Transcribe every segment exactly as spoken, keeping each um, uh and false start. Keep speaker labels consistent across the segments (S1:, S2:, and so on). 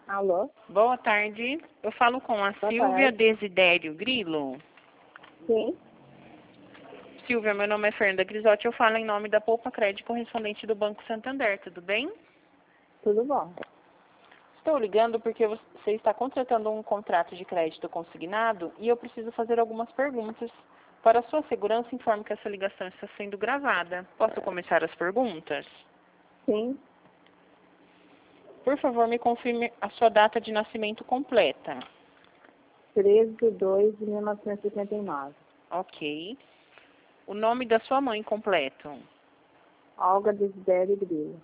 S1: Alô?
S2: Boa tarde. Eu falo com a
S1: Boa
S2: Silvia
S1: tarde.
S2: Desidério Grilo.
S1: Sim,
S2: Silvia, meu nome é Fernanda Grisotti. Eu falo em nome da Poupa Crédito correspondente do Banco Santander. Tudo bem?
S1: tudo bom.
S2: Estou ligando porque você está contratando um contrato de crédito consignado e eu preciso fazer algumas perguntas. Para sua segurança, informe que essa ligação está sendo gravada. Posso começar as perguntas?
S1: Sim,
S2: Por favor, me confirme a sua data de nascimento completa.
S1: treze de dois de mil novecentos e setenta e nove.
S2: Ok. O nome da sua mãe completo.
S1: Olga Desidério Grilo.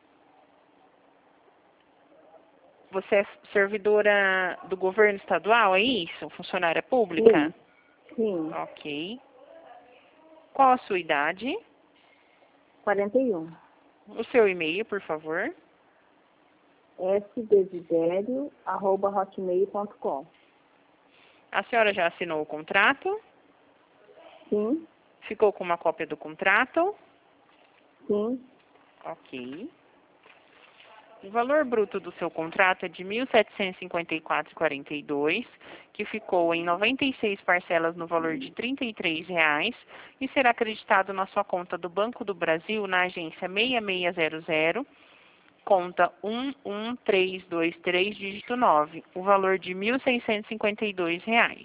S2: Você é servidora do governo estadual, é isso? Funcionária pública?
S1: Sim, sim,
S2: Ok. Qual a sua idade?
S1: quarenta e um.
S2: O seu e-mail, por favor.
S1: sdesidério, arroba hotmail ponto com.
S2: A senhora já assinou o contrato?
S1: Sim,
S2: Ficou com uma cópia do contrato?
S1: sim,
S2: Ok. O valor bruto do seu contrato é de mil setecentos e cinquenta e quatro reais e quarenta e dois centavos, que ficou em noventa e seis parcelas no valor de trinta e três reais e será acreditado na sua conta do Banco do Brasil na agência seis seis zero zero, conta um um três dois três, dígito nove, o valor de mil seiscentos e cinquenta e dois reais.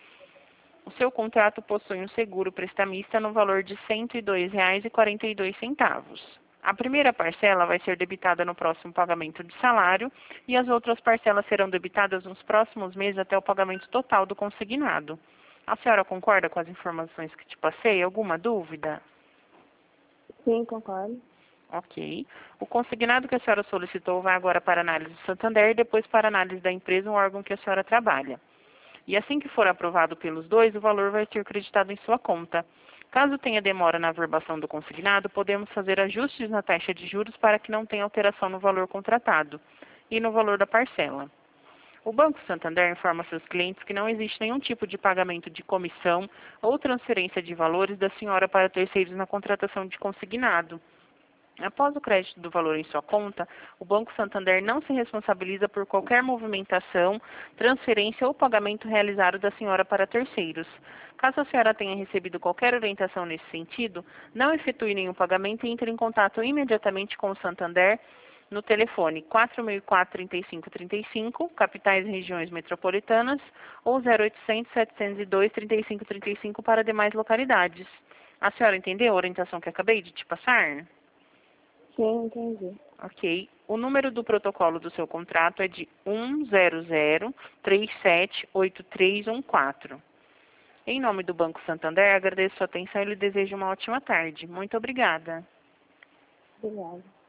S2: O seu contrato possui um seguro prestamista no valor de cento e dois reais e quarenta e dois centavos. A primeira parcela vai ser debitada no próximo pagamento de salário e as outras parcelas serão debitadas nos próximos meses até o pagamento total do consignado. A senhora concorda com as informações que te passei? Alguma dúvida?
S1: sim, concordo.
S2: Ok. O consignado que a senhora solicitou vai agora para análise do Santander e depois para análise da empresa, um órgão que a senhora trabalha. E assim que for aprovado pelos dois, o valor vai ser creditado em sua conta. Caso tenha demora na averbação do consignado, podemos fazer ajustes na taxa de juros para que não tenha alteração no valor contratado e no valor da parcela. O Banco Santander informa seus clientes que não existe nenhum tipo de pagamento de comissão ou transferência de valores da senhora para terceiros na contratação de consignado. Após o crédito do valor em sua conta, o Banco Santander não se responsabiliza por qualquer movimentação, transferência ou pagamento realizado da senhora para terceiros. Caso a senhora tenha recebido qualquer orientação nesse sentido, não efetue nenhum pagamento e entre em contato imediatamente com o Santander no telefone quatro mil e quatro, trinta e cinco, trinta e cinco, capitais e regiões metropolitanas, ou zero oitocentos, setecentos e dois, trinta e cinco, trinta e cinco para demais localidades. A senhora entendeu a orientação que acabei de te passar?
S1: Sim, entendi.
S2: Ok. O número do protocolo do seu contrato é de um zero zero, três sete oito três um quatro. Em nome do Banco Santander, agradeço sua atenção e lhe desejo uma ótima tarde. Muito obrigada.
S1: Obrigada.